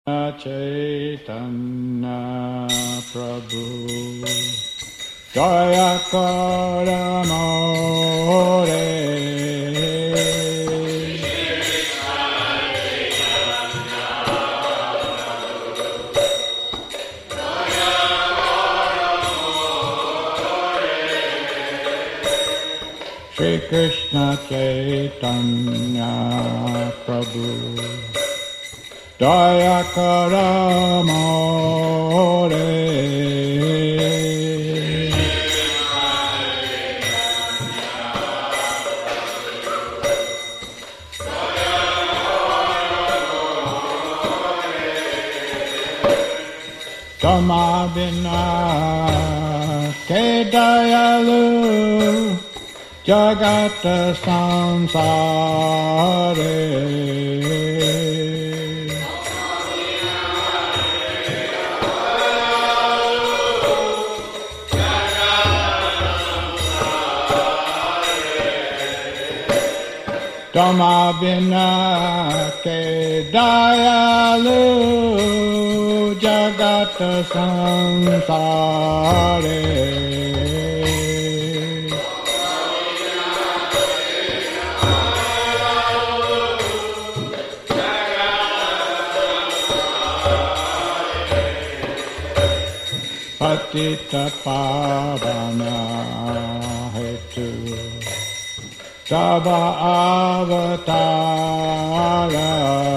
Chaitanya Prabhu Jaya Karamore Shri Krishna Chaitanya Prabhu Jaya Karamore Samabhina Ke Dayalu Jagata Samsare Samabhina Ke Dayalu Jagata Samsare Patita Pavana Hetu Tava Avatara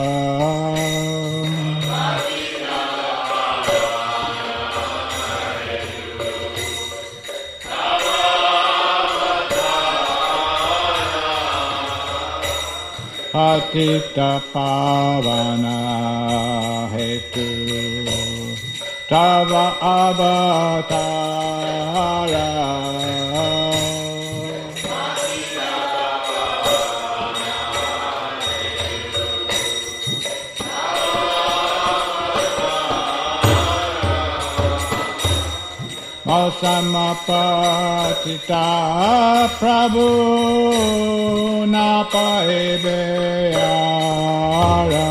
Patita Pavana Hetu Tava Avatara Masamapatita Prabhu Napaebeyara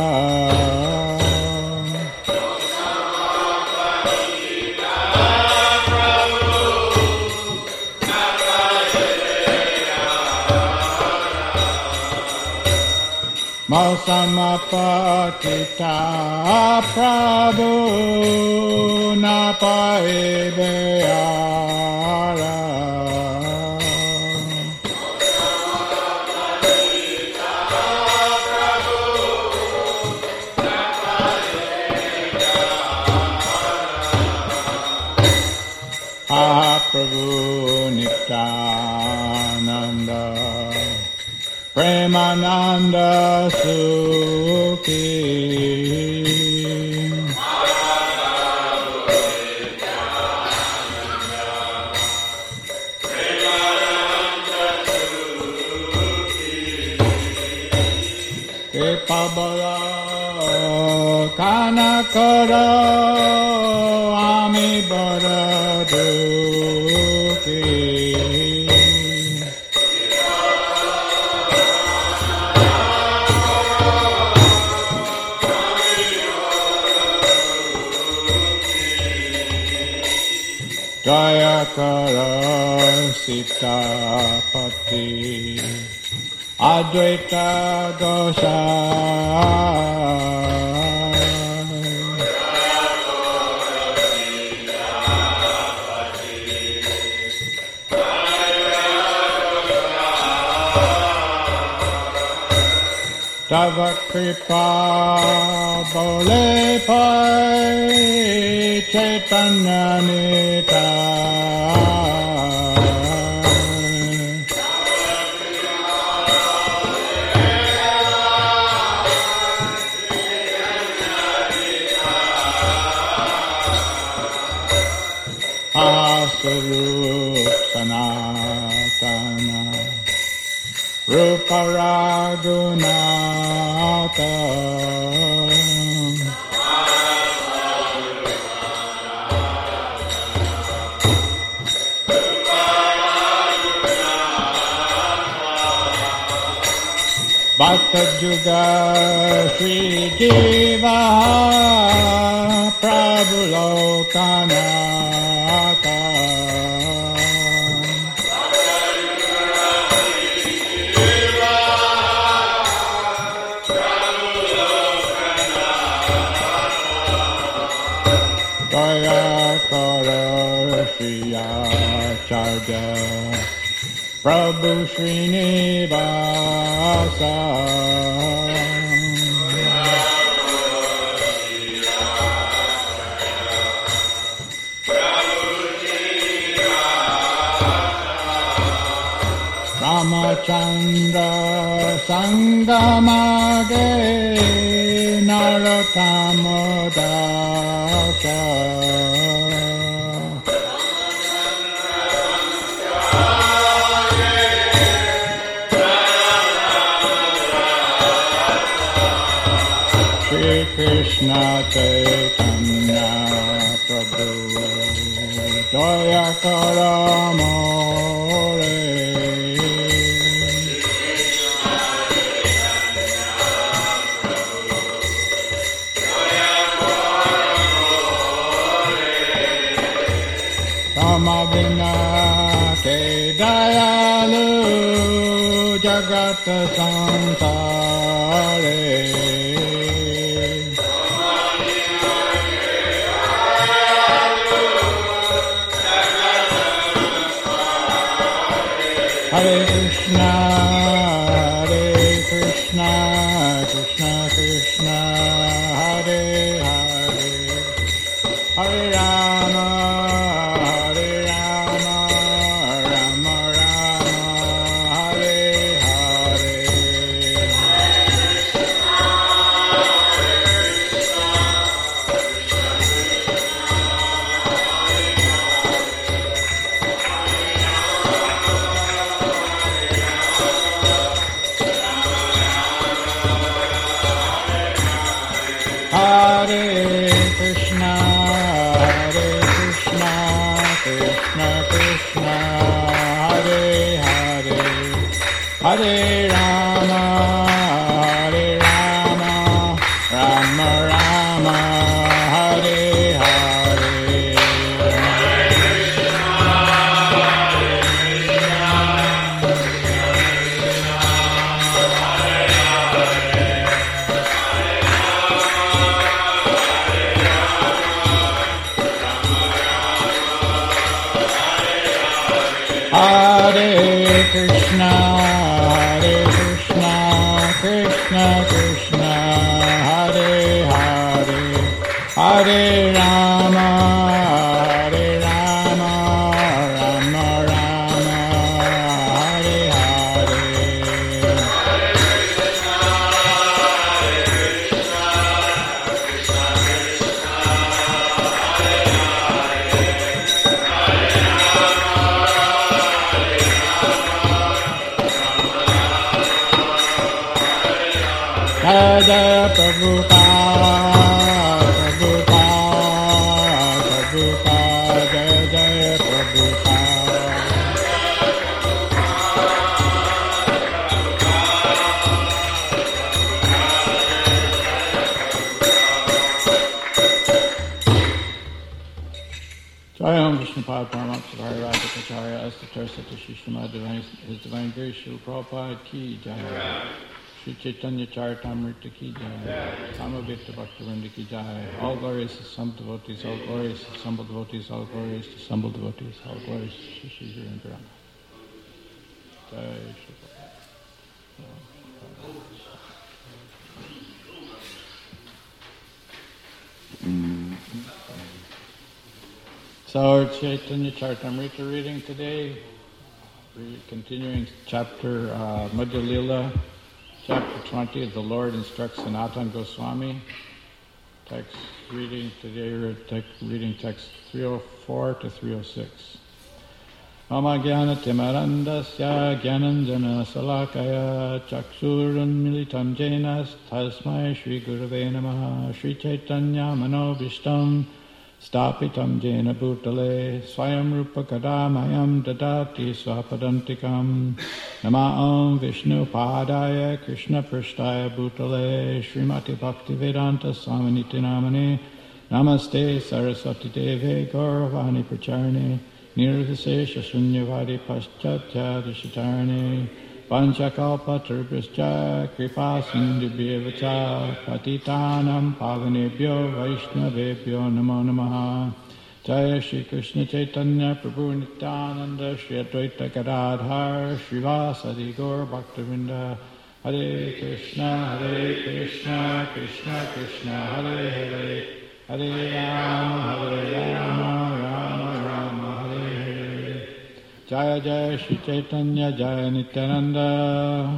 Masamapatita Prabhu Napaebeyara Prabhu Nityananda Premananda Sukhi Kepabala Kanakara Ami Baraduki Jaya Kara Sitapati Advaita Gosai Tava Kripa Bole Pai Chaitanya Nitai Asarup Sanatana Rupa Raghunatha Bhakta Juga Sri Jiva Prabhu Lokanatha Daya Kara Shriya Charja Prabhu Srinivasa Ramachandra Sangamage Narottama Dasa Shri Krishna Chaitanya Prabhu Daya Karamore Ramadina Ke Dayalu Jagat Sansare Hare Krishna, Krishna Krishna, Hare Hare, Hare Rama, Rama Rama, Hare Hare. Hare Krishna, Krishna Krishna, Hare Hare, Hare Rama, Rama Rama, Hare Hare. Hare Krishna, Krishna Krishna, Hare Hare, Hare Rama, Rama Rama, Hare Hare. Jaya Prabhupada, Jaya Prabhupada. Jayam Vishnupad Paramahamsa Radhikacharya Astatar Satashi Srimad His Divine Grace Srila Prabhupada Ki Jai. Shri Chaitanya Charitamrita Ki Jai, Samavita Bhaktivinoda Ki Jai, all glories to some devotees, all glories to assembled devotees, all glories to assembled devotees, all glories to Shri Shri Virendra. Jai Shri So our Chaitanya Charitamrita reading today, we're continuing chapter Madhya Lila. Chapter 20, the Lord instructs Sanatana Goswami. Text reading today, reading text 304 to 306. Mama Jnana Timarandasya Jnananjana Salakaya Chaksurun Militam Jena Tasmai Shri Gurave Namaha Shri Chaitanya Manobishtam Stapitam jena bhutale swayam rupa kadamayam dadati swapadantikam Nama'am Vishnu padaya Krishna prashtaya bhutale Srimati Bhaktivedanta Swaminiti namane Namaste Saraswati Deve Gauravani Pracharne Nirvisesha Shunyavadi Paschatya Dishitarne Panchakalpa Tribhascha Kripa Sindhubhyevacha Patitanam Pavanebhyo Vaishnavebhyo Namo Namaha Jaya Shri Krishna Chaitanya Prabhu Nityananda Shri Advaita Gadadhar Srivasadi Gaur Bhaktivinoda Hare Krishna Krishna Krishna Hare Hare Hare Rama Rama Rama Hare Hare Jaya Jaya Shri Chaitanya Jaya Nityananda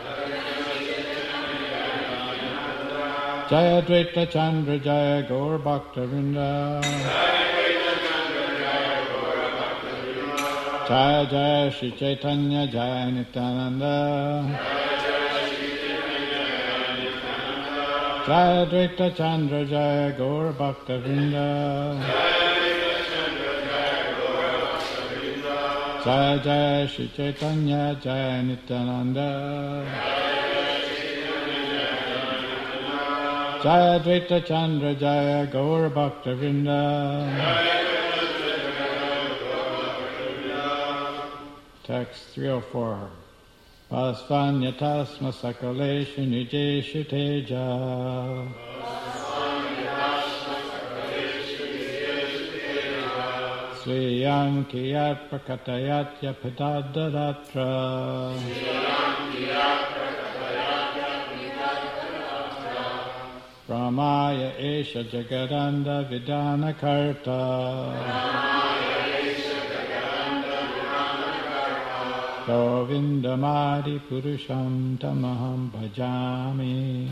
Jaya Advaita Chandra Jaya Gaur Bhaktivinoda Jaya Jaya Shri Chaitanya Jaya Nityananda Jaya Advaita Chandra Jaya Gaur Bhaktivinoda Jaya Jaya Shri Chaitanya Jaya Nityananda Jaya Advaita Chandra Jaya Gaur Bhaktivinoda. Text 304. Pasvanyatasma sakaleshu nijeshu teja. Swiyam kiyat prakatayatya padadadatra. Brahmaya esha jagadanda vidana karta. Govindamadi Purusham Tamaham Bhajami.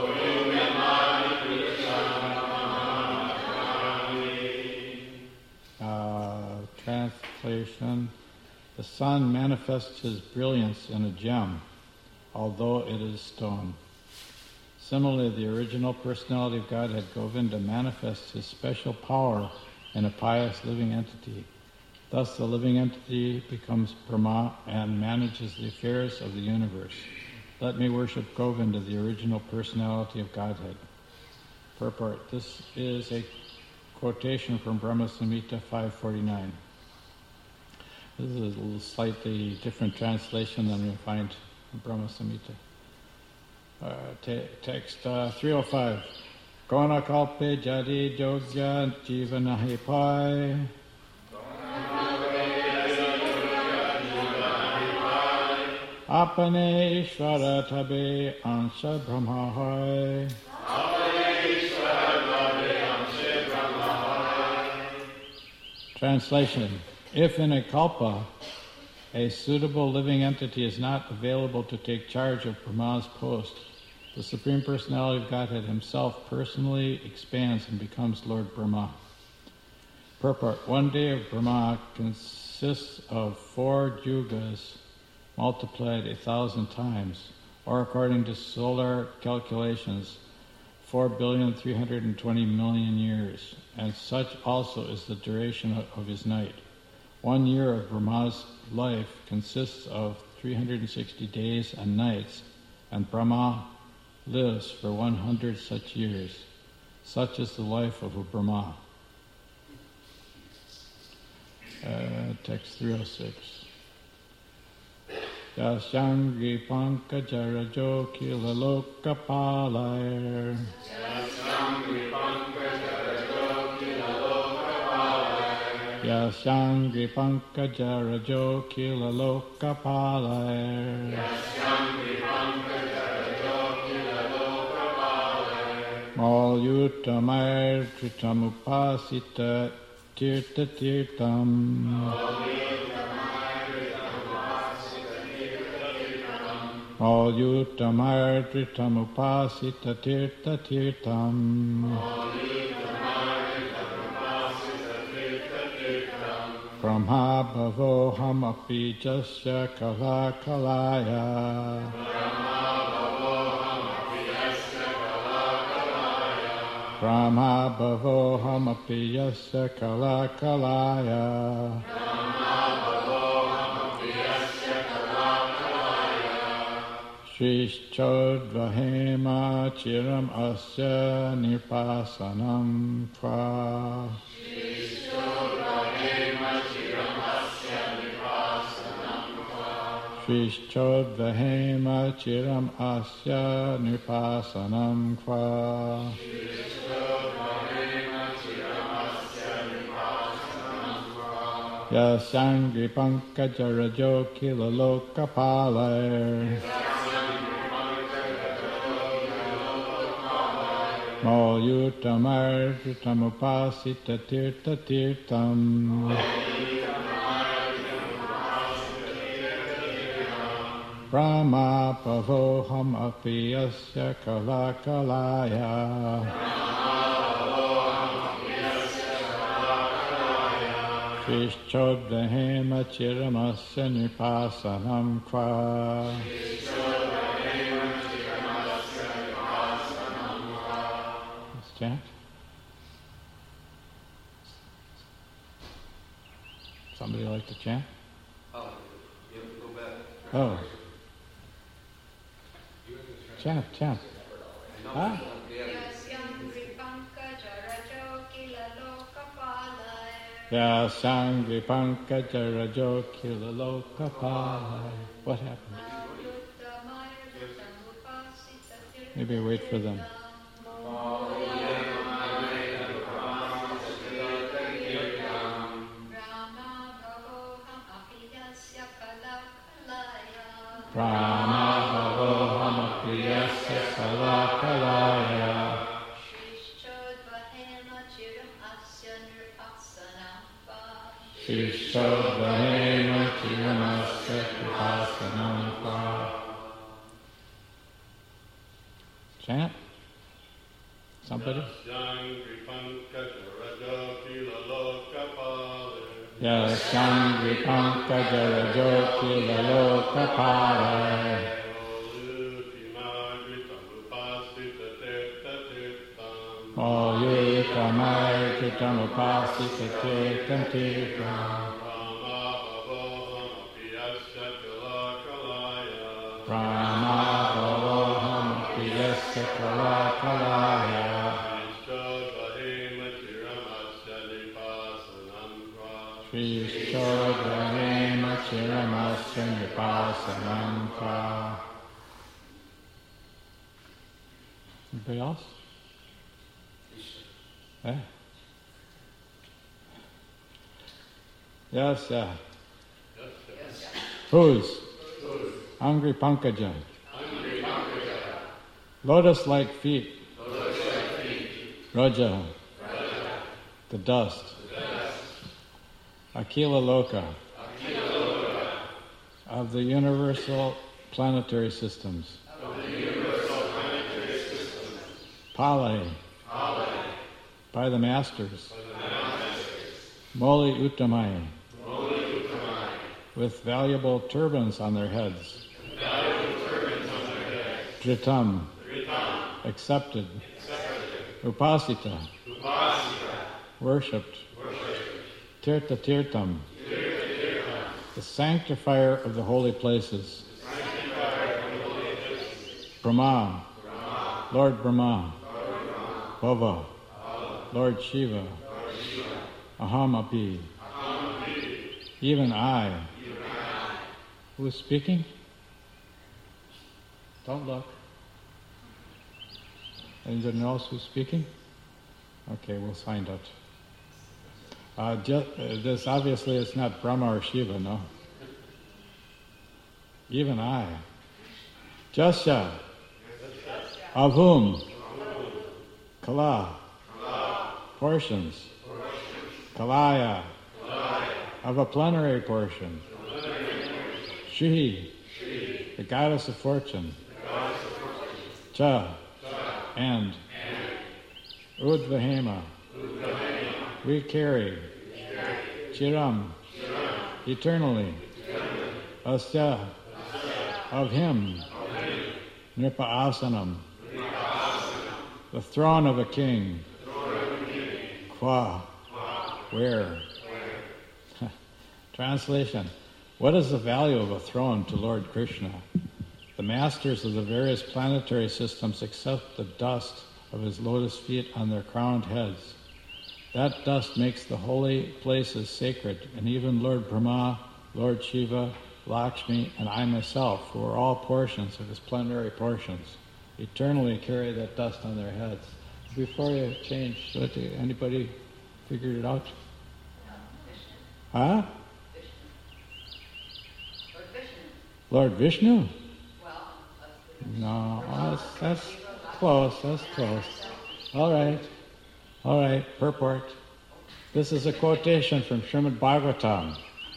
Translation. The sun manifests his brilliance in a gem, although it is stone. Similarly, the original personality of Godhead, Govinda, manifests his special power in a pious living entity. Thus, the living entity becomes Brahma and manages the affairs of the universe. Let me worship Govinda, the original personality of Godhead. Purport. This is a quotation from Brahma Samhita 549. This is a little slightly different translation than you'll find in Brahma Samhita. Text 305. Kona kalpe jadi jogya jivanahi pai. Apane Ishvara Tabe Ansha Brahma. Translation. If in a kalpa a suitable living entity is not available to take charge of Brahma's post, the Supreme Personality of Godhead himself personally expands and becomes Lord Brahma. Purport. One day of Brahma consists of 4 yugas multiplied 1,000 times, or according to solar calculations, 4,320,000,000 years, and such also is the duration of his night. 1 year of Brahma's life consists of 360 days and nights, and Brahma lives for 100 such years. Such is the life of a Brahma. Text 306. Yasyangri pankajarajo kila lokapalair. Yasyangri pankajarajo kila lokapalair. Malyutamair tritamupasita tirta tirtam. Malyutamar tritamupasita tirta tirtam. Brahma bhavoham api jasya kala kalaya. Brahma bhavohamapi yasya kala kalaya. Shrishchodvahema chiram asya nipasanam kva. Shrishchodvahema chiram asya nipasanam kva. Yasangri pankajarajo kilalokapaler. Molyutamar tamupasita tirta tirtam. Brahma pavoham api yasya kala kalaya. Shrishchodvahema chiramasya nipasanam kva. Let's chant. Somebody like to chant? Oh, you have to go back. Oh. Chant. Huh? Yasangri pankajarajo kilalokapalaya. What happened? Maybe wait for them. Brahma bhavohamapi yasya kala kalaya. Shrishchodvahema chiramasya nipasanam kva. Chant? Somebody? Yasangri pankajarajo kilalokapalaya. Molyutamar chitamupasita tirtam tirtam. Brahma bhavohamapi yasya kala kalaya. Shrishchodvahema chiramasya nipasanam kva. Anybody else? Eh? Yes, Whose? Hungry Pankaja. Lotus-like feet. Raja. The dust. Akila Loka. Of the universal planetary systems. Pale. By the masters. Moli Uttamai. With valuable turbans on their heads. Dritam. Accepted. Upasita. Worshipped. Tirta Tirtam. The sanctifier of the holy places. Brahma. Lord Brahma. Bhava. Lord Shiva. Aham api. Even I. Who is speaking? Don't look. Anyone else who's speaking? Okay, we'll find out. This obviously is not Brahma or Shiva, no? Even I. Jasya. Of whom? Kala. Portions. Kalaya. Of a plenary portion. Shri. The goddess of fortune. Cha. And. Udvahema. We carry. Chiram. Eternally. Asya. Of him. Nripa Asanam. The throne of a king. Qua. Where? Translation. What is the value of a throne to Lord Krishna? The masters of the various planetary systems accept the dust of his lotus feet on their crowned heads. That dust makes the holy places sacred, and even Lord Brahma, Lord Shiva, Lakshmi, and I myself, who are all portions of his plenary portions, eternally carry that dust on their heads. Before you change, anybody figured it out? Huh? Lord Vishnu? No, that's close, that's close. All right, purport. This is a quotation from Srimad Bhagavatam,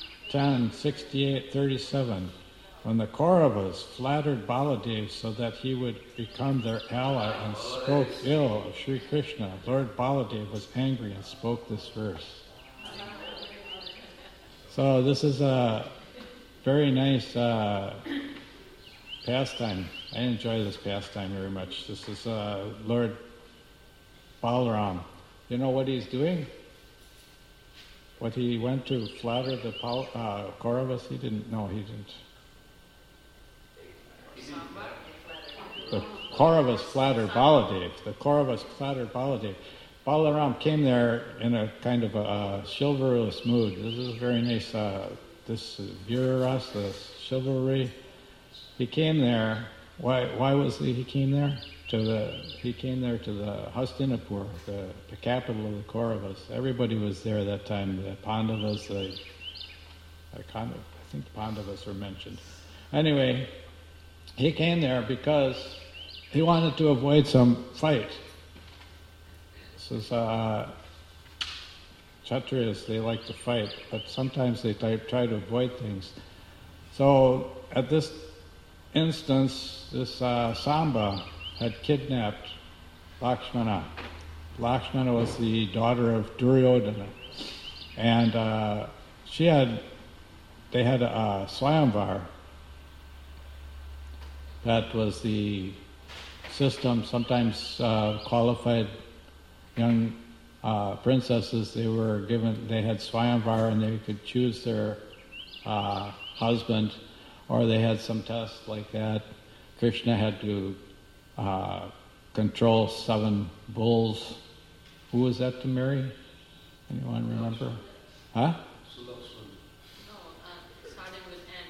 10:68-37. When the Kauravas flattered Baladev so that he would become their ally and spoke ill of Sri Krishna, Lord Baladev was angry and spoke this verse. So this is a very nice pastime. I enjoy this pastime very much. This is Lord Balaram. You know what he's doing? What he went to flatter the Kauravas? He didn't. No, he didn't. The Kauravas flattered Baladev. Balaram came there in a kind of a chivalrous mood. This is very nice. This Viraras, this chivalry. He came there. Why was he came there? He came there to the Hastinapur, the capital of the Kauravas. Everybody was there that time. The Pandavas, I think Pandavas were mentioned. Anyway, he came there because he wanted to avoid some fight. This is Kshatriyas, they like to fight, but sometimes they try to avoid things. So at this instance, this Samba had kidnapped Lakshmana. Lakshmana was the daughter of Duryodhana, and they had a Swayamvar. That was the system. Sometimes qualified young princesses, they had Swayamvar and they could choose their husband, or they had some test like that. Krishna had to control 7 bulls. Who was that to marry? Anyone remember? Huh? Starting with N.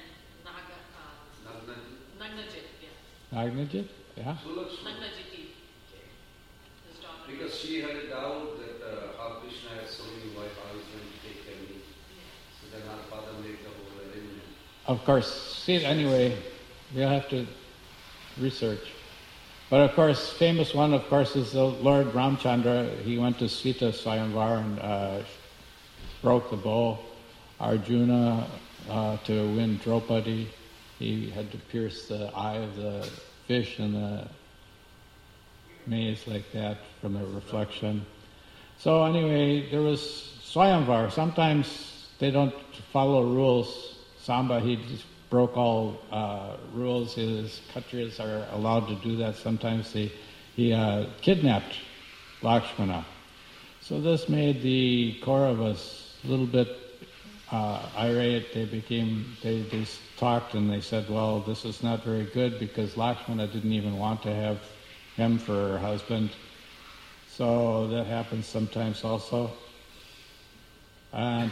Nagnajit, yeah. Nagnajit? Yeah? Nagnajiti. His daughter. Because she had a doubt that how Krishna has so many wives, how he's going to take care of me. So then our father made the whole arrangement. Of course, see, anyway, we'll have to research. But of course, famous one, of course, is the Lord Ramchandra. He went to Sita Swayamvar and broke the bow. Arjuna, to win Draupadi, he had to pierce the eye of the fish in the maze like that from the reflection. So anyway, there was Swayamvar. Sometimes they don't follow rules. Samba, he just broke all rules. His Kshatriyas are allowed to do that. Sometimes he kidnapped Lakshmana. So this made the Kauravas a little bit irate. They talked and they said, well, this is not very good because Lakshmana didn't even want to have him for her husband. So that happens sometimes also. And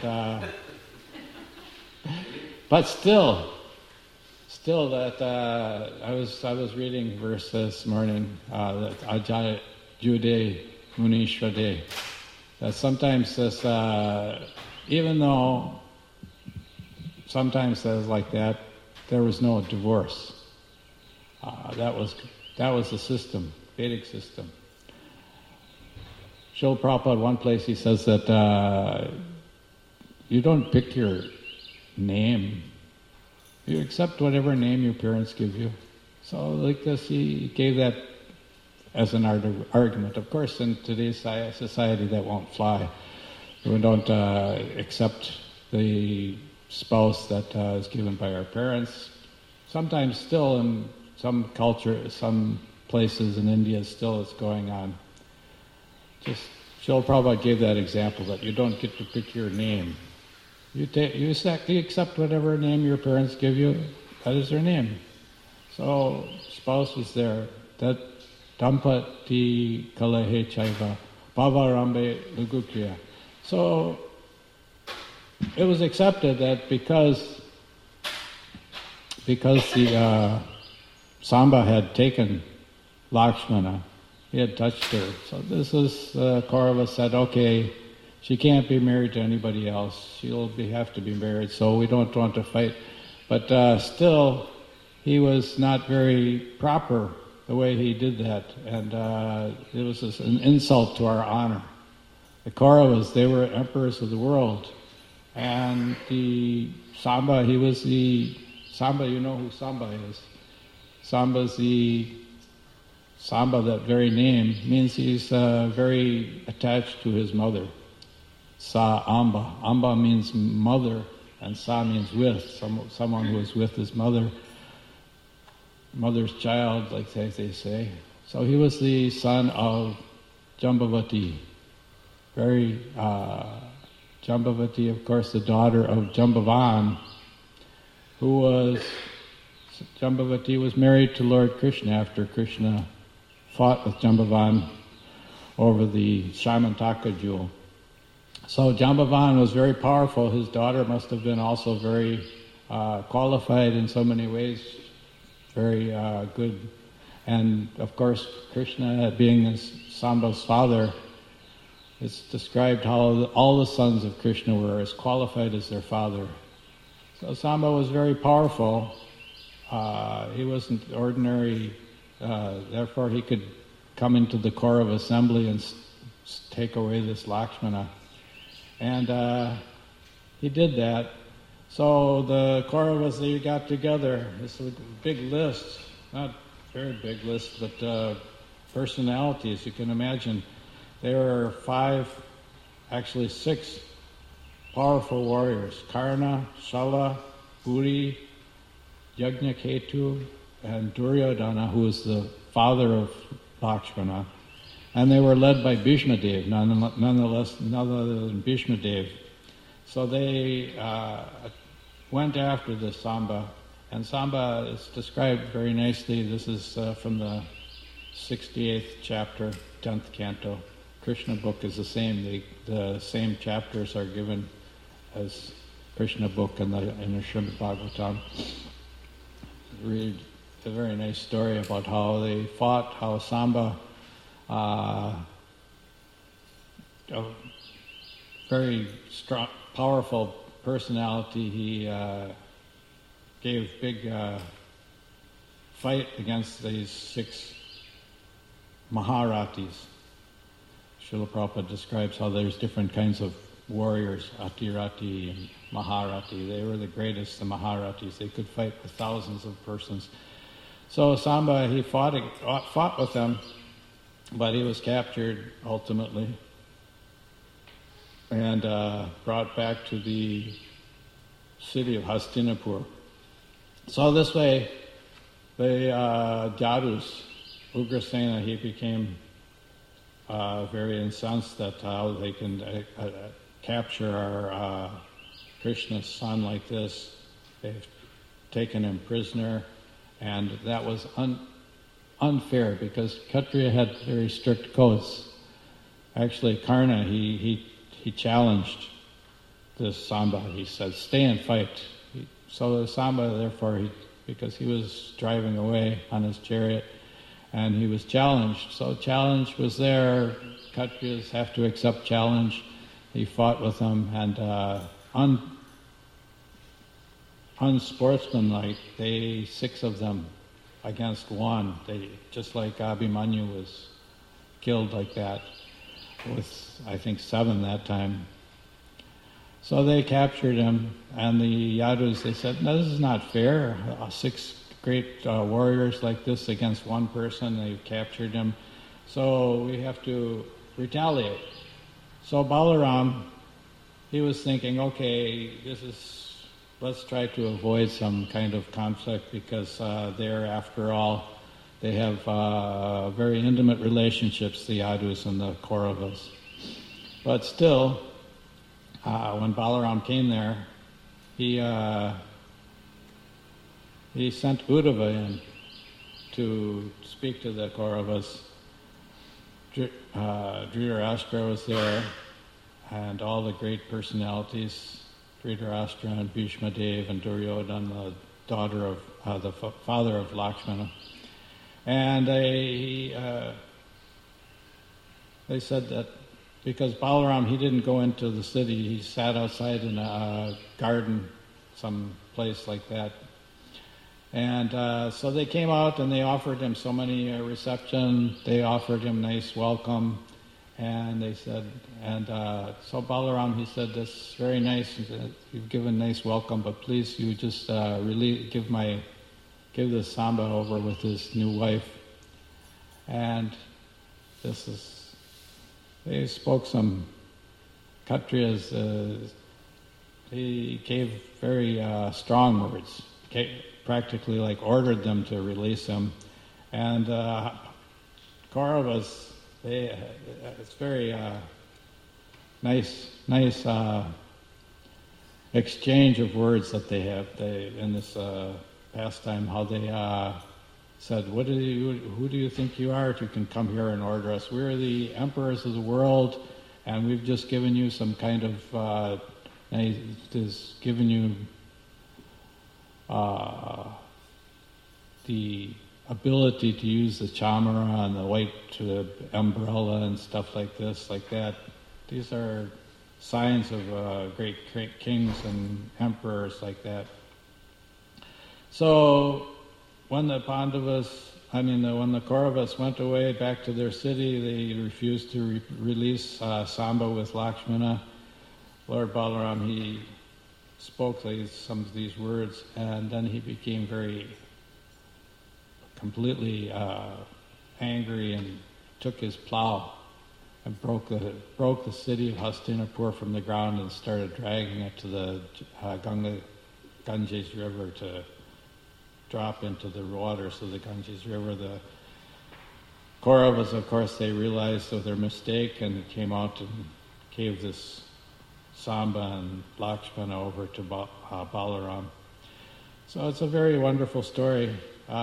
but still that I was reading verse this morning that Ajay Jude Munishvade, that sometimes this even though sometimes says like that, there was no divorce. That was the system, Vedic system. Srila Prabhupada, one place he says that you don't pick your name. You accept whatever name your parents give you. So like this, he gave that as an argument. Of course, in today's society, that won't fly. We don't accept the spouse that is given by our parents. Sometimes still in some culture, some places in India, still it's going on. Just Srila Prabhupada gave that example that you don't get to pick your name. You accept whatever name your parents give you. That is their name. So spouse was there. That dampati kalahe chaiva bhavarambe lugukriya. So it was accepted that because the Samba had taken Lakshmana, he had touched her. So this is, Kaurava said, okay, she can't be married to anybody else. She'll have to be married, so we don't want to fight. But still, he was not very proper the way he did that, and it was an insult to our honor. The Kauravas, they were emperors of the world, and the Samba, he was the Samba. You know who Samba is? Samba's Samba, that very name, means he's very attached to his mother. Sa Amba. Amba means mother, and Sa means with, someone who is with his mother. Mother's child, like they say. So he was the son of Jambavati. Jambavati, of course, the daughter of Jambavan, Jambavati was married to Lord Krishna after Krishna fought with Jambavan over the Shamantaka jewel. So Jambavan was very powerful. His daughter must have been also very qualified in so many ways, very good. And of course, Krishna, being Samba's father, it's described how all the sons of Krishna were as qualified as their father. So Samba was very powerful. He wasn't ordinary, therefore he could come into the Kaurava assembly and take away this Lakshmana. And he did that. So the Kauravas, they got together. It's a big list, not very big list, but personalities, you can imagine. There were 6 powerful warriors: Karna, Shala, Buri, Yajnaketu, and Duryodhana, who was the father of Lakshmana. And they were led by Bhishmadev, nonetheless, none other than Bhishmadev. So they went after the Samba, and Samba is described very nicely. This is from the 68th chapter, 10th canto. Krishna book is the same. The same chapters are given as Krishna book in the Srimad Bhagavatam. Read a very nice story about how they fought, how Samba, a very strong, powerful personality, he gave big fight against these 6 Maharatis. Srila Prabhupada describes how there's different kinds of warriors, Atirati and Maharati. They were the greatest, the Maharatis. They could fight with thousands of persons. So Samba, he fought with them, but he was captured ultimately and brought back to the city of Hastinapur. So this way, the Jadus, Ugrasena, he became very incensed at how they can capture our Krishna's son like this. They've taken him prisoner, and that was unfair because Kshatriya had very strict codes. Actually, Karna, he challenged this Samba. He said, "Stay and fight." So the Samba, therefore, because he was driving away on his chariot, and he was challenged. So challenge was there. Kshatriyas have to accept challenge. He fought with them, and unsportsmanlike, 6 of them against 1. They, just like Abhimanyu was killed like that, with I think 7 that time. So they captured him, and the Yadus, they said, "No, this is not fair. 6 great warriors like this against 1 person, they've captured him. So we have to retaliate." So Balaram, he was thinking, okay, let's try to avoid some kind of conflict because they're, after all, they have very intimate relationships, the Yadus and the Kauravas. But still, when Balaram came there, he sent Uddhava in to speak to the Kauravas. Dhritarashtra was there, and all the great personalities, Dhritarashtra and Bhishma Dev and Duryodhana, the father of Lakshmana. And they said that because Balaram, he didn't go into the city, he sat outside in a garden, some place like that. And so they came out and they offered him so many reception, they offered him nice welcome, and they said, and so Balaram, he said, "That's very nice, you've given nice welcome, but please you just give this Samba over with his new wife." And they spoke some Kshatriyas, he gave very strong words, practically like ordered them to release him. And Kauravas, it's very nice exchange of words that they have in this pastime, how they said, who do you think you are you can come here and order us? We're the emperors of the world, and we've just given you some kind of, just given you the ability to use the chamara and the white umbrella and stuff like this, like that. These are signs of great kings and emperors like that. So when the Pandavas, when the Kauravas went away back to their city, they refused to release Samba with Lakshmana. Lord Balaram, he spoke some of these words, and then he became very completely angry and took his plow and broke the city of Hastinapur from the ground and started dragging it to the Ganges River to drop into the waters of the Ganges River. The Kauravas, of course, they realized of their mistake and came out and gave this Samba and Lakshmana over to Balaram. So it's a very wonderful story.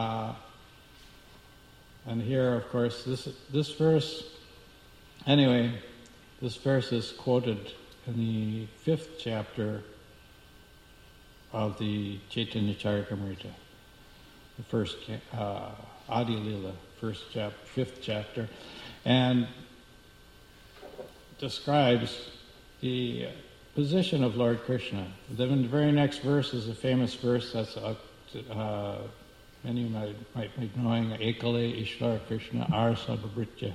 And here, of course, this verse is quoted in the 5th chapter of the Chaitanya Charitamrita, the first Adi Lila, 5th chapter, and describes the position of Lord Krishna. Then the very next verse is a famous verse that's many might be knowing, Ekale Ishvara Krishna Ar Sabhabritya.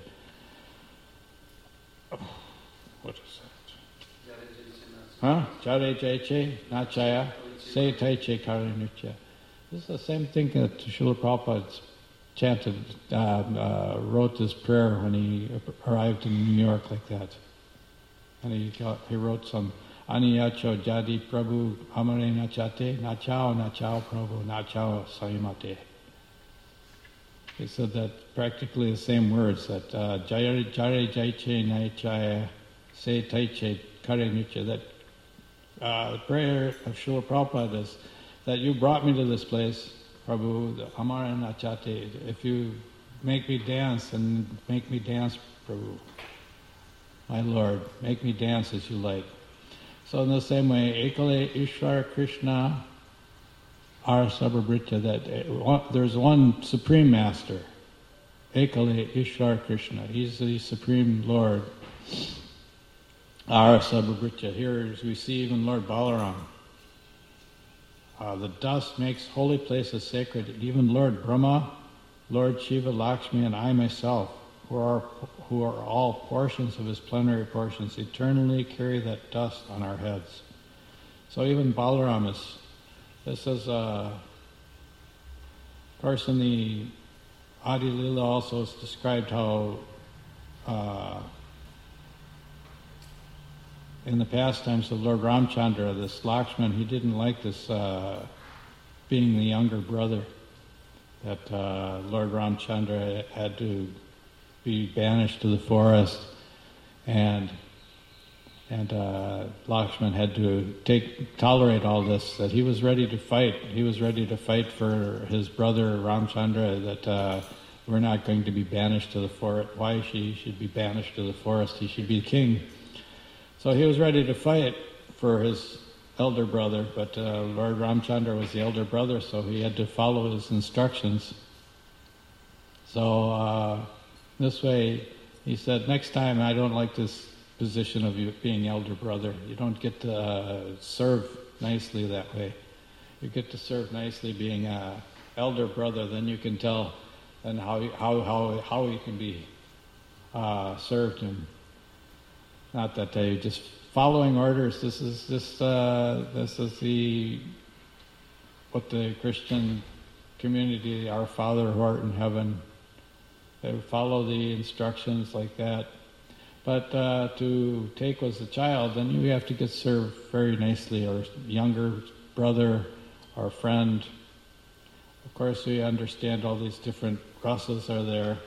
What is that? Jare Jaiche Nachaya Se Taiche Karanutya. This is the same thing that Srila Prabhupada chanted, wrote this prayer when he arrived in New York like that. And he wrote some Aniyacho Jadi Prabhu Amare Nachate Nachao Prabhu Nachao Sayamate. He said that practically the same words, that Jare Jaiche Naichaya Se Taiche Kare Nucha, that the prayer of Srila Prabhupada is that you brought me to this place, Prabhu, Amare Nachate. If you make me dance, and make me dance, Prabhu. My Lord, make me dance as you like. So in the same way, Ekale Ishvara Krishna Ar Sabhabritya, that there's one Supreme Master, Ekale Ishvara Krishna. He's the Supreme Lord, Ar Sabhabritya. Here we see even Lord Balaram. The dust makes holy places sacred. Even Lord Brahma, Lord Shiva, Lakshmi, and I myself, who are all portions of his plenary portions, eternally carry that dust on our heads. So even Balaram this is, of course, in the Adi Lila also it's described how in the pastimes of Lord Ramchandra, this Lakshman, he didn't like this being the younger brother, that Lord Ramchandra had to be banished to the forest, and And Lakshman had to tolerate all this, that he was ready to fight. He was ready to fight for his brother Ramchandra, that we're not going to be banished to the forest. Why she should be banished to the forest? He should be king. So he was ready to fight for his elder brother, but Lord Ramchandra was the elder brother, so he had to follow his instructions. So this way, he said, next time I don't like this position of you being elder brother. You don't get to serve nicely that way. You get to serve nicely being elder brother. Then you can tell then how he can be served, and not that they just following orders. This is the what the Christian community, our Father who art in heaven. They follow the instructions like that. But to take as a child, then you have to get served very nicely, or younger brother or friend. Of course, we understand all these different rasas are there.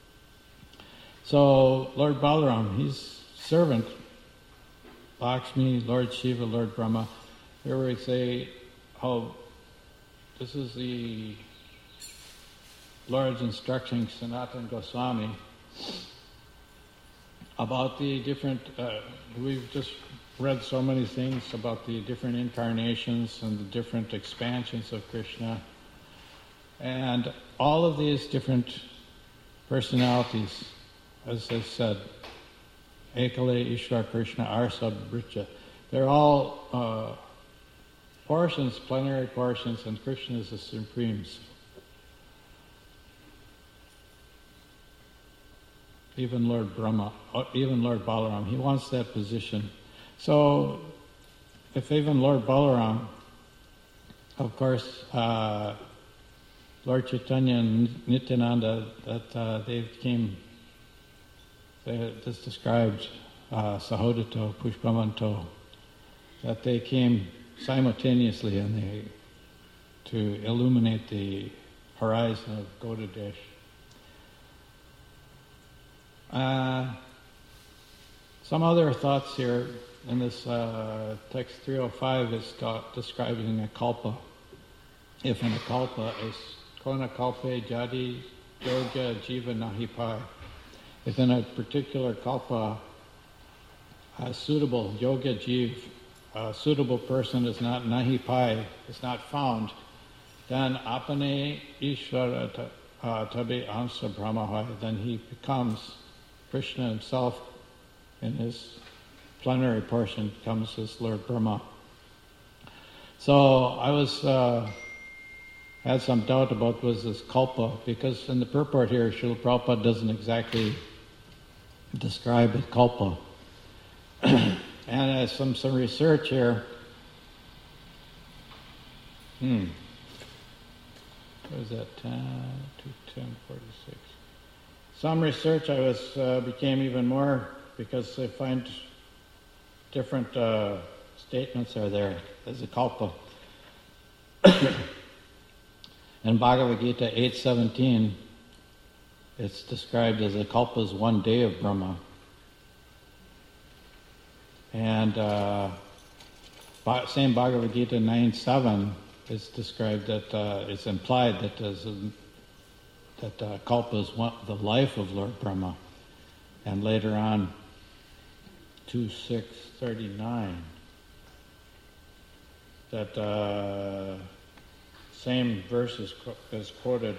So Lord Balaram, he's servant. Lakshmi, Lord Shiva, Lord Brahma. Here we say, this is the Lord's instructing Sanatana Goswami about the different, we've just read so many things about the different incarnations and the different expansions of Krishna. And all of these different personalities, as I said, Ekale, Ishvara, Krishna, Arsa, Bricha, they're all portions, plenary portions, and Krishna is the supreme. Even Lord Brahma, even Lord Balaram, he wants that position. So, if even Lord Balaram, of course, Lord Chaitanya and Nityananda, that they came, this described Sahodato, Pushpamanto, that they came simultaneously and to illuminate the horizon of Gaudadesh. Some other thoughts here in this text 305 is describing a kalpa. If in a kalpa is kona kalpe jadi yoga jiva nahipai. If in a particular kalpa a suitable yoga jiv, a suitable person is not nahipai, is not found, then apane ishvara tabe ansa brahmahai, then he becomes Krishna himself. In his plenary portion comes as Lord Brahma. So I had some doubt about was this kalpa, because in the purport here, Srila Prabhupada doesn't exactly describe it kalpa. And some research here. What was that? 2:10:46. Some research became even more, because I find different statements are there as a kalpa. In Bhagavad Gita 8:17, it's described as a kalpa as 1 day of Brahma. And same Bhagavad Gita 9:7, it's described that it's implied that kalpa is the life of Lord Brahma. And later on, 2:6:39, that same verse is quoted.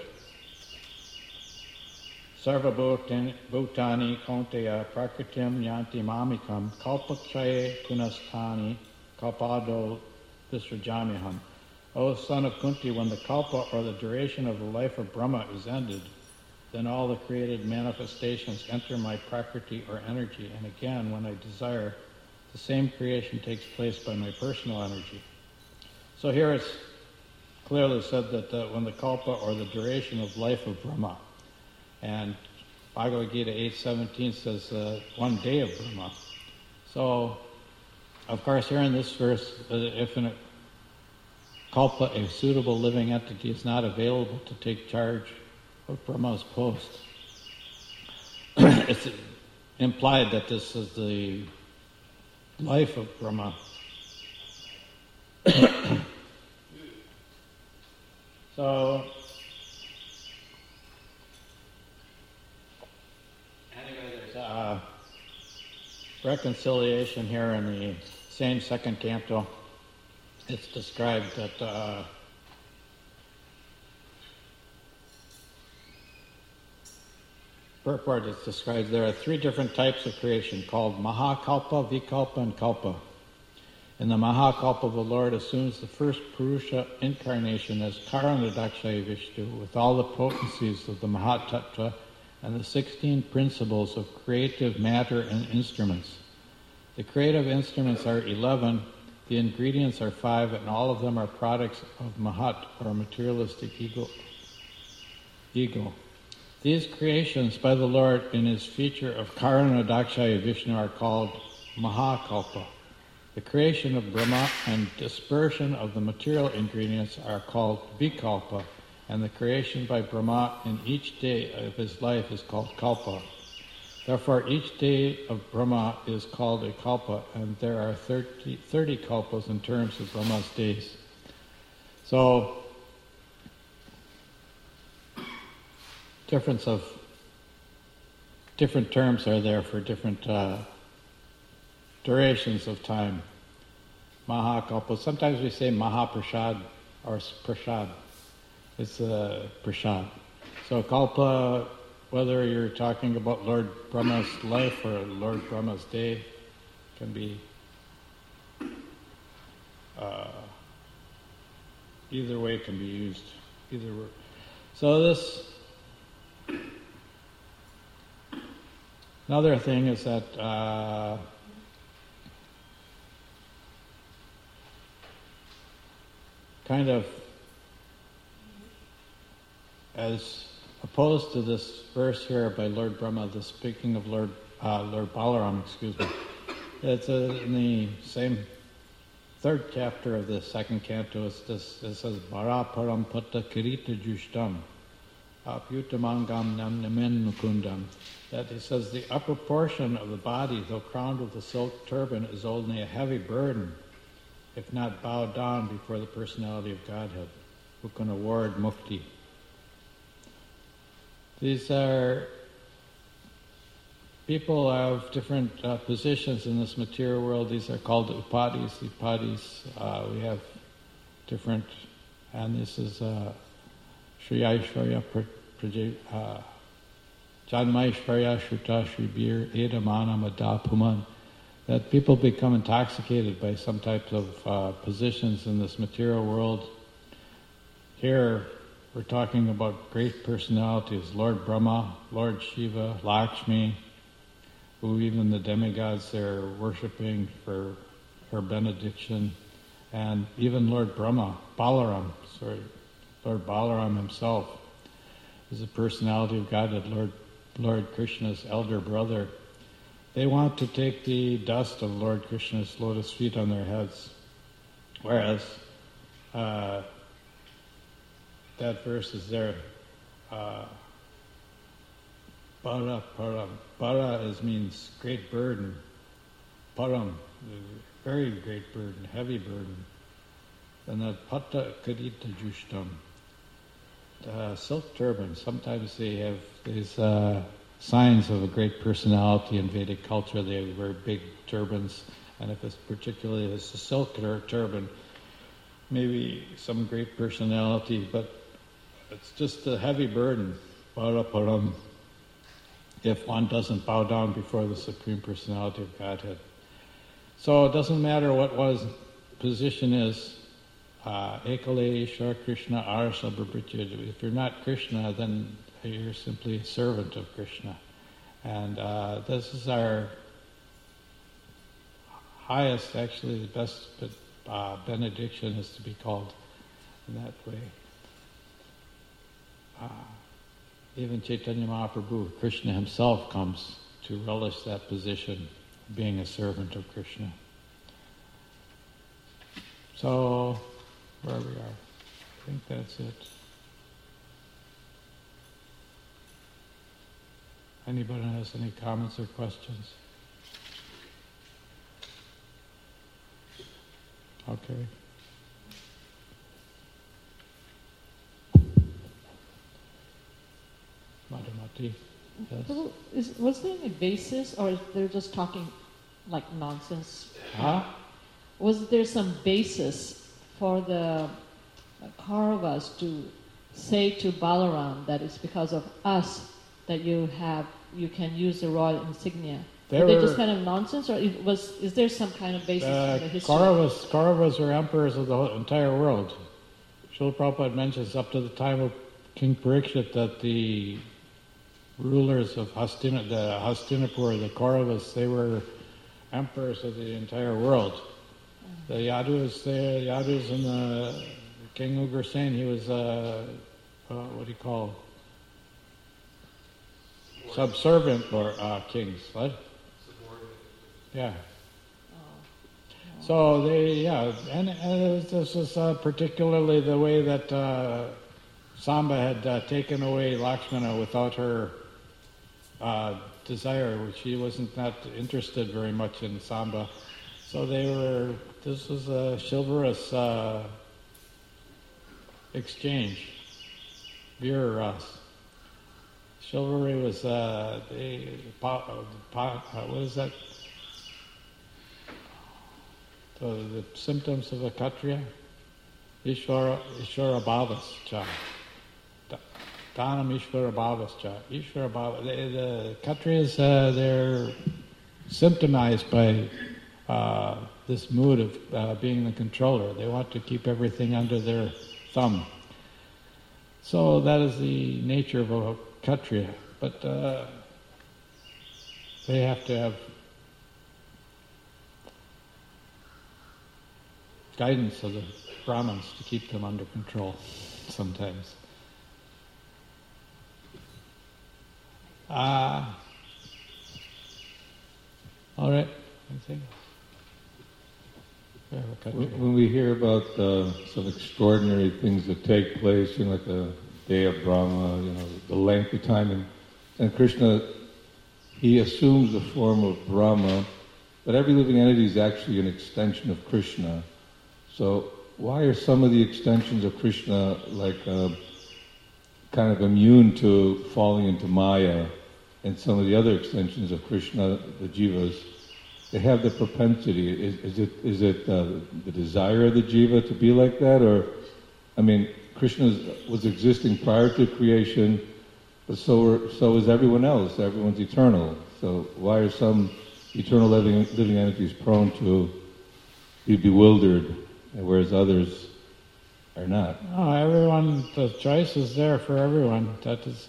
Sarva bhutani konteya prakritim yanti mamikam kalpakshaye punastani kalpado visrajamiham. O son of Kunti, when the kalpa, or the duration of the life of Brahma, is ended, then all the created manifestations enter my prakriti or energy, and again, when I desire, the same creation takes place by my personal energy. So here it's clearly said that when the kalpa, or the duration of life of Brahma, and Bhagavad Gita 8:17 says 1 day of Brahma. So, of course, here in this verse, if in a kalpa, a suitable living entity is not available to take charge of Brahma's post, it's implied that this is the life of Brahma. So, anyway, there's a reconciliation here in the same second canto. It's described that purport is described there are three different types of creation called Mahakalpa, Vikalpa, and Kalpa. In the Mahakalpa, the Lord assumes the first Purusha incarnation as Karanadakshaya Vishnu with all the potencies of the Mahatattva and the 16 principles of creative matter and instruments. The creative instruments are 11, the ingredients are 5, and all of them are products of Mahat, or materialistic ego. These creations by the Lord in his feature of Karanadakshaya Vishnu are called Mahakalpa. The creation of Brahma and dispersion of the material ingredients are called Vikalpa, and the creation by Brahma in each day of his life is called Kalpa. Therefore, each day of Brahma is called a Kalpa, and there are 30 Kalpas in terms of Brahma's days. So, different terms are there for different durations of time. Mahakalpa. Sometimes we say Mahaprasad or Prasad. It's a Prasad. So Kalpa, whether you're talking about Lord Brahma's life or Lord Brahma's day, can be either way can be used. Either word. So this. Another thing is that kind of as opposed to this verse here by Lord Brahma, the speaking of Lord Balaram, it's in the same third chapter of the second canto. It says Bara Param Pata Kirita Jushtam Apyutamangam Nam Namen Mukundam. That he says the upper portion of the body, though crowned with a silk turban, is only a heavy burden, if not bowed down before the personality of Godhead, who can award mukti. These are people have different positions in this material world. These are called upadis. Upadis, we have different, and this is Sri Aishwarya Janmaishvarya Shruta Shribir Edamana Madapuman, that people become intoxicated by some types of positions in this material world. Here we're talking about great personalities, Lord Brahma, Lord Shiva, Lakshmi, who even the demigods are worshipping for her benediction, and even Lord Lord Balaram himself is a personality of Godhead, Lord Krishna's elder brother. They want to take the dust of Lord Krishna's lotus feet on their heads. Whereas that verse is there. Bara Param. Bara means great burden. Param, very great burden, heavy burden. And that Pata Karita Jushtam. Silk turban. Sometimes they have these signs of a great personality in Vedic culture. They wear big turbans, and if it's particularly a silk turban, maybe some great personality, but it's just a heavy burden, Paraparam, if one doesn't bow down before the Supreme Personality of Godhead. So it doesn't matter what one's position is. Ekale Ishwar Krishna Arasa Babritya. If you're not Krishna, then you're simply a servant of Krishna. And this is our highest, actually the best benediction is to be called in that way. Even Chaitanya Mahaprabhu, Krishna himself comes to relish that position, being a servant of Krishna. So, where we are, I think that's it. Anybody has any comments or questions? Okay. Madhumati. Yes. Was there any basis, or they're just talking like nonsense? Huh? Was there some basis for the Kauravas to say to Balaram that it's because of us that you can use the royal insignia? Were they just kind of nonsense, or is there some kind of basis in the history? Kauravas were emperors of the entire world. Srila Prabhupada mentions up to the time of King Parikshit that the rulers of Hastinapur, the Kauravas, they were emperors of the entire world. The Yadus and the King Ugrasen, he was what do you call subservient or kings? What? Yeah. So and this was particularly the way that Samba had taken away Lakshmana without her desire, which she wasn't that interested very much in Samba. So this was a chivalrous exchange. Veer Ras. Chivalry was what is that? The symptoms of a Kshatriya? Ishvara bhavascha. Dhanam Ishvara bhavascha. Ishvara bhava. The Kshatriyas, they're symptomized by this mood of being the controller. They want to keep everything under their thumb. So that is the nature of a Kshatriya. But they have to have guidance of the Brahmins to keep them under control sometimes. All right. Anything? When we hear about some extraordinary things that take place, like the day of Brahma, the length of time, and Krishna, he assumes the form of Brahma, but every living entity is actually an extension of Krishna. So why are some of the extensions of Krishna kind of immune to falling into Maya, and some of the other extensions of Krishna, the jivas, they have the propensity? Is it the desire of the jiva to be like that, or Krishna was existing prior to creation, but so is everyone else. Everyone's eternal. So why are some eternal living entities prone to be bewildered, whereas others are not? No, everyone. The choice is there for everyone. That is.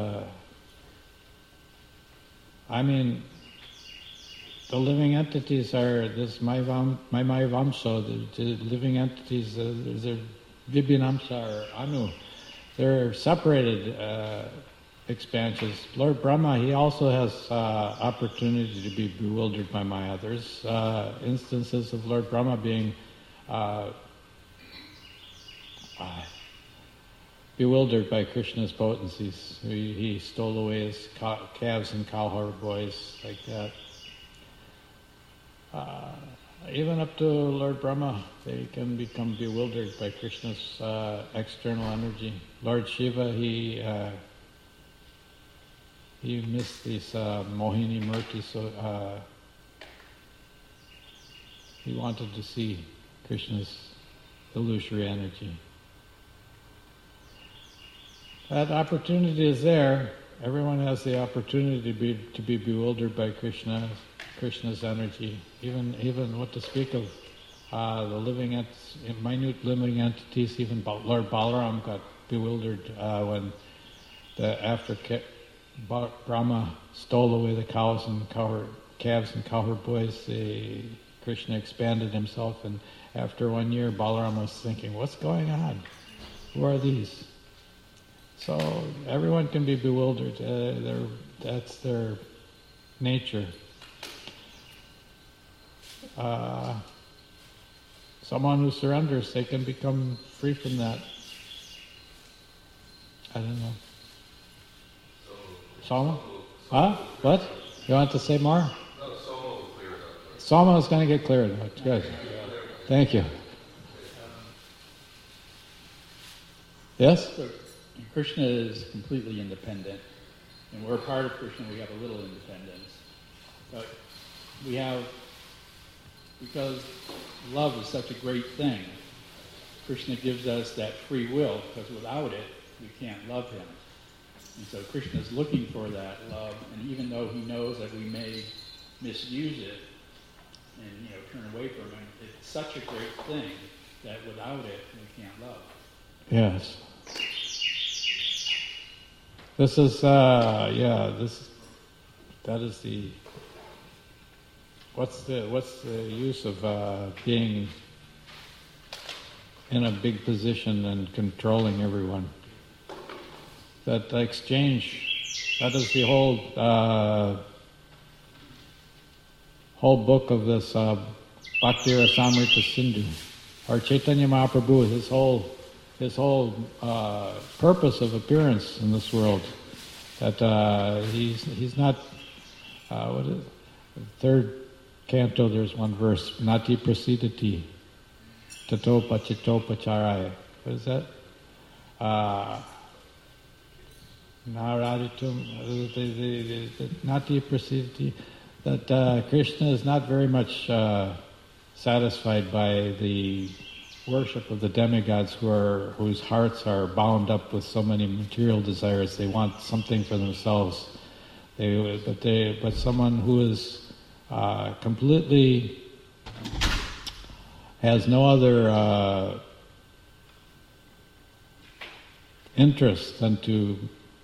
The living entities are this Mayavamsa, the living entities, they're Vibhinamsa or Anu. They're separated expansions. Lord Brahma, he also has opportunity to be bewildered by Maya. There's instances of Lord Brahma being bewildered by Krishna's potencies. He stole away his calves and cowherd boys, like that. Even up to Lord Brahma, they can become bewildered by Krishna's external energy. Lord Shiva, he missed these Mohini Murti, so he wanted to see Krishna's illusory energy. That opportunity is there. Everyone has the opportunity to be bewildered by Krishna's energy. Even what to speak of the minute living entities. Even Lord Balaram got bewildered when after Brahma stole away the calves and cowherd boys. Krishna expanded himself, and after 1 year, Balaram was thinking, "What's going on? Who are these?" So everyone can be bewildered. That's their nature. Someone who surrenders, they can become free from that. I don't know. Soma? Huh? What? You want to say more? No, Soma will clear it up. Soma is going to get cleared up. Good. Thank you. Yes? So Krishna is completely independent, and we're part of Krishna. We have a little independence, but we have, because love is such a great thing. Krishna gives us that free will, because without it, we can't love him. And so Krishna is looking for that love, and even though he knows that we may misuse it and turn away from him, it's such a great thing that without it, we can't love. Yes. This is, that is the, what's the use of being in a big position and controlling everyone? That exchange, that is the whole book of this Bhakti Rasamrita Sindhu. Our Chaitanya Mahaprabhu, his whole purpose of appearance in this world, that he's not, what is it? The third canto, there's one verse, Nati Prasidati, Tatopa Chitopa Charaya. What is that? Naraditum, the Nati Prasidati, that Krishna is not very much satisfied by the worship of the demigods whose hearts are bound up with so many material desires. They want something for themselves. But someone who is completely has no other interest than to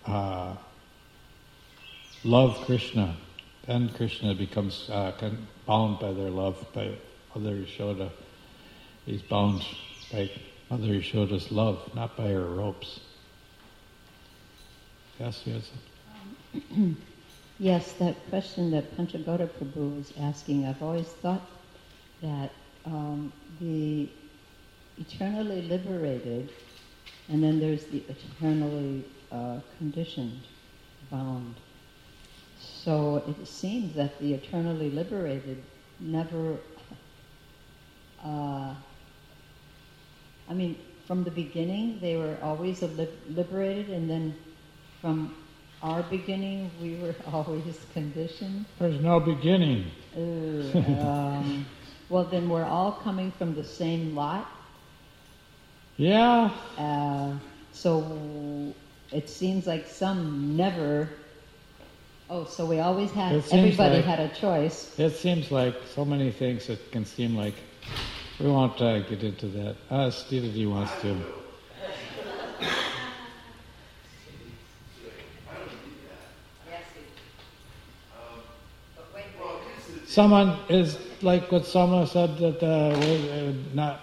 love Krishna, then Krishna becomes bound by their love, by Mother Yashoda. He's bound by Mother Yashoda's love, not by her ropes. Yes, yes. Yes, that question that Panchagauda Prabhu was asking, I've always thought that the eternally liberated, and then there's the eternally conditioned, bound. So it seems that the eternally liberated never, from the beginning they were always liberated, and then from our beginning we were always conditioned. There's no beginning. Well, then we're all coming from the same lot. Yeah. So it seems like some never. Oh, so we always had. Everybody had a choice. It seems like so many things that can seem like. We won't get into that. Steve wants to. Someone is like what someone said that not.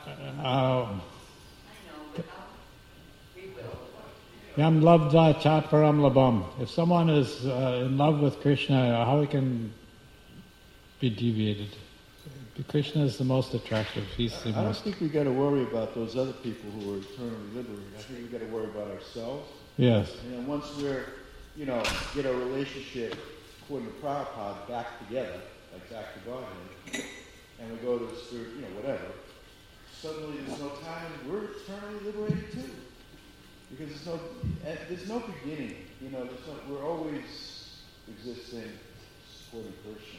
Yam labdha chaparam labam. If someone is in love with Krishna, how he can be deviated? Krishna is the most attractive. He's the most. I don't think we got to worry about those other people who are eternally liberated. I think we got to worry about ourselves. Yes. And once we're, get our relationship, according to Prabhupada, back together, like back to Godhead, and we go to the spirit, whatever. Suddenly, there's no time. We're eternally liberated too. Because there's no beginning, we're always existing supporting Krishna,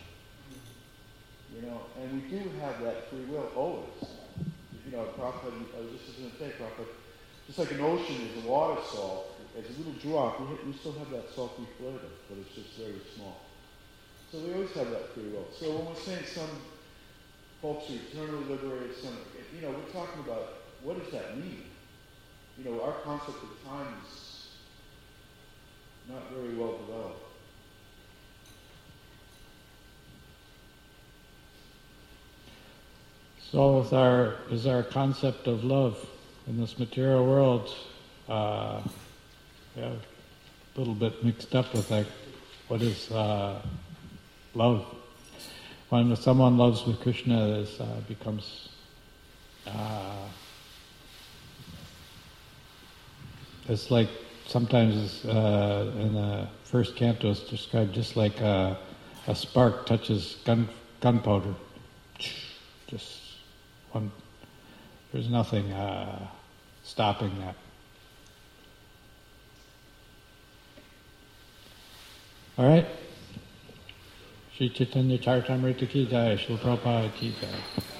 and we do have that free will always. Prabhupada, I was just going to say, Prabhupada, just like an ocean is a water salt, as a little drop, we still have that salty flavor, but it's just very small. So we always have that free will. So when we're saying some folks are eternally liberated, we're talking about what does that mean? Our concept of time is not very well developed. So is our concept of love in this material world a little bit mixed up with what is love? When someone loves with Krishna, it becomes it's like sometimes in the first canto it's described just like a spark touches gunpowder. Just one. There's nothing stopping that. All right? Shri Chaitanya Charitamrita ki jai, Shri Prabhupada ki jai.